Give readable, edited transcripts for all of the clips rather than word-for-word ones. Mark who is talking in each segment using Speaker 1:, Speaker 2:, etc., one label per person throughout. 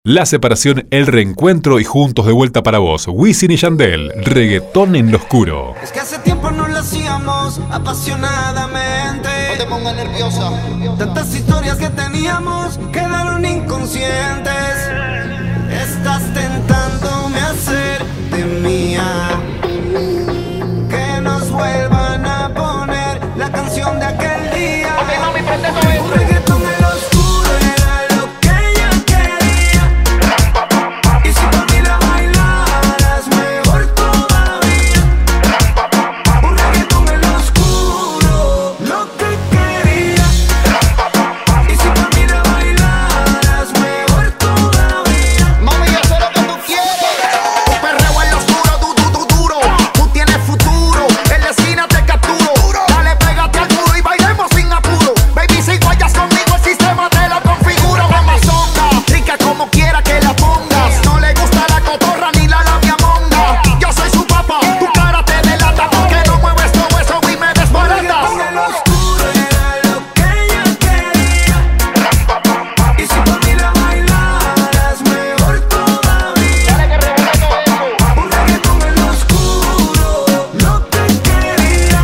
Speaker 1: La separación, el reencuentro y juntos de vuelta para vos. Wisin y Yandel, reggaetón en lo oscuro.
Speaker 2: Es que hace tiempo no lo hacíamos apasionadamente.
Speaker 3: No te pongas nerviosa.
Speaker 2: Tantas historias que teníamos quedaron inconscientes. Estás tentándome a hacerte mía. Que nos vuelvan a poner la canción de aquel día.
Speaker 3: Ok, mami, prende todo eso.
Speaker 2: Un reggaetón en lo oscuro era lo que ella quería. Y si por mí la bailaras, mejor todavía. Un reggaetón en lo oscuro, lo que quería. Y si por mí la bailaras, mejor todavía.
Speaker 3: Mami, yo sé lo que tú quieres. Un perreo en lo oscuro, duro. Tú tienes futuro, en la esquina te capturo. Dale, pégate al muro y bailemos sin apuro. Baby, si guayas conmigo, el sistema te lo configuro. Amazonga, rica como quiera que la pongas. No le gusta la cotorra ni la labia monga. Yo soy su papá, tu cara te delata. Porque no mueves todo eso y me desbaratas.
Speaker 2: Un reggaetón en lo oscuro era lo que ella quería. Y si por mí la bailaras, mejor todavía.
Speaker 3: Dale que rebota todo eso.
Speaker 2: Un reggaetón en lo oscuro, lo que quería.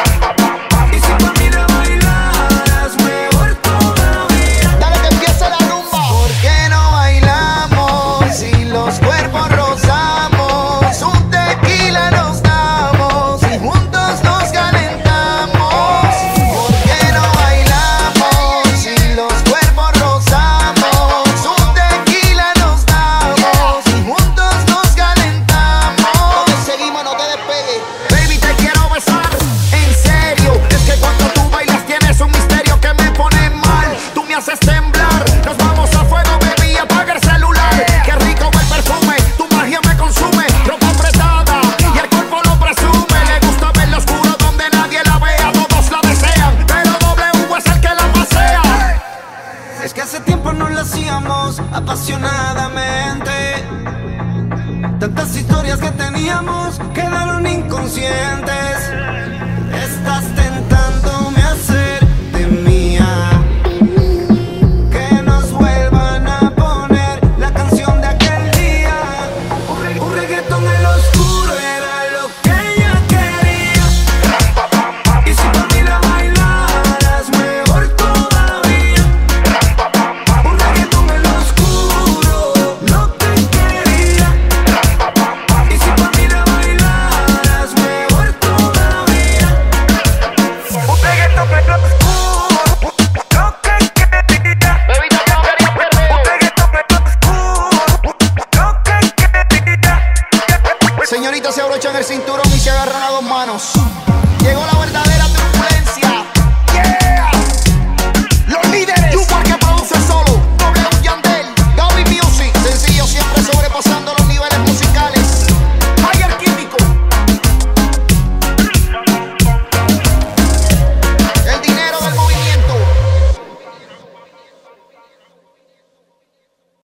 Speaker 2: Y si por mí la bailaras, mejor todavía.
Speaker 3: Dale que empiece la rumba.
Speaker 2: ¿Por qué no bailamos si los cuerpos rozamos? Un tequila nos damos y juntos nos calentamos. ¿Por qué no bailamos si los cuerpos rozamos? Un tequila nos damos y juntos nos calentamos.
Speaker 3: Donde seguimos, no te despegues. Baby, te quiero besar, en serio. Es que cuando tú bailas tienes un misterio que me pone mal. Tú me haces temblar. Nos vamos a fuego, baby, apaga el celular. Qué rico el perfume, tu magia me consume. Ropa apretada y el cuerpo lo presume. Le gusta ver lo oscuro donde nadie la vea. Todos la desean, pero W es el que la pasea.
Speaker 2: Es que hace tiempo no lo hacíamos apasionadamente. Tantas historias que teníamos quedaron inconscientes. Estás tentándome a hacerte mía. Que nos vuelvan a poner la canción de aquel día. Un reggaetón en lo oscuro era lo que ella quería. Y si por mí la bailaras, mejor todavía. Un reggaetón en lo oscuro, lo que quería. Y si por mí la bailaras, mejor todavía. Un reggaetón en lo oscuro, lo que quería.
Speaker 3: Baby, te quiero ver
Speaker 2: Un reggaetón en lo oscuro, lo que quería.
Speaker 3: Señorita, se abrochan el cinturón.